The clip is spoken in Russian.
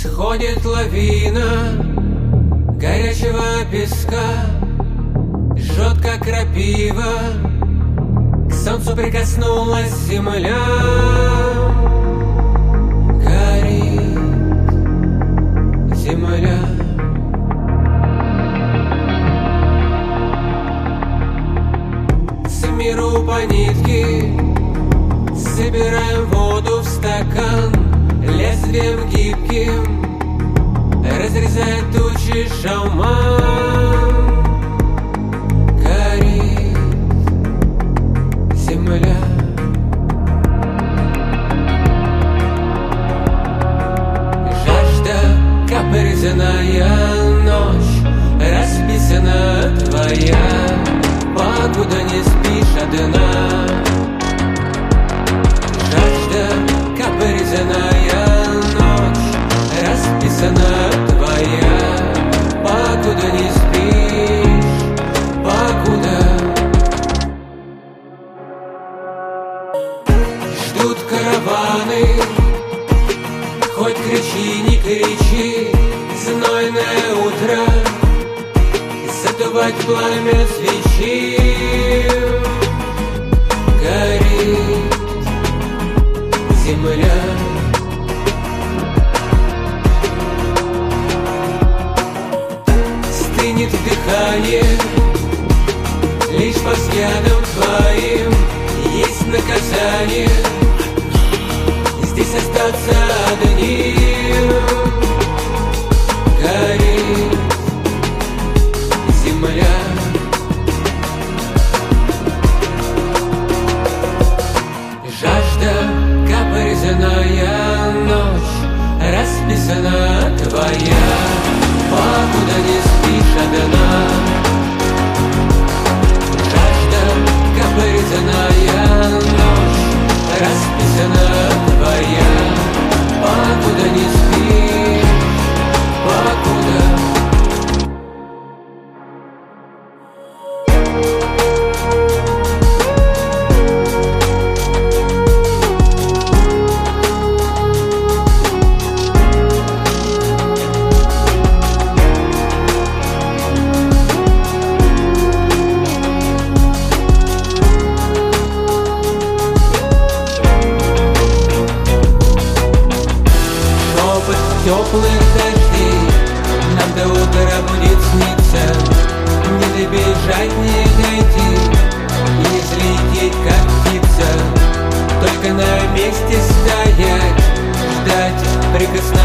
Сходит лавина горячего песка, жжет, как крапива, к солнцу прикоснулась земля. Горит земля. С миру по нитке собираем воду в стакан, лезвием гибким разрезает тучи шаман. Горит земля. Жажда, капризная ночь, расписана твоя, покуда не спишь одна. Жажда, капризная ночь, расписана твоя, покуда не спишь, покуда. Ждут караваны, хоть кричи, не кричи, знойное утро, задувать пламя свечи. Горит земля. Стынет дыхание, лишь по взглядам твоим есть наказание. Здесь остаться одним. Горит земля. Жажда, капризная ночь, расписана твоя, покуда не спишь одна. Жажда, капризная ночь, расписана твоя, покуда не спишь, покуда. Теплых дождей нам до утра будет сниться, не добежать, не дойти и не взлететь, как птица, только на месте стоять, ждать прикосновения.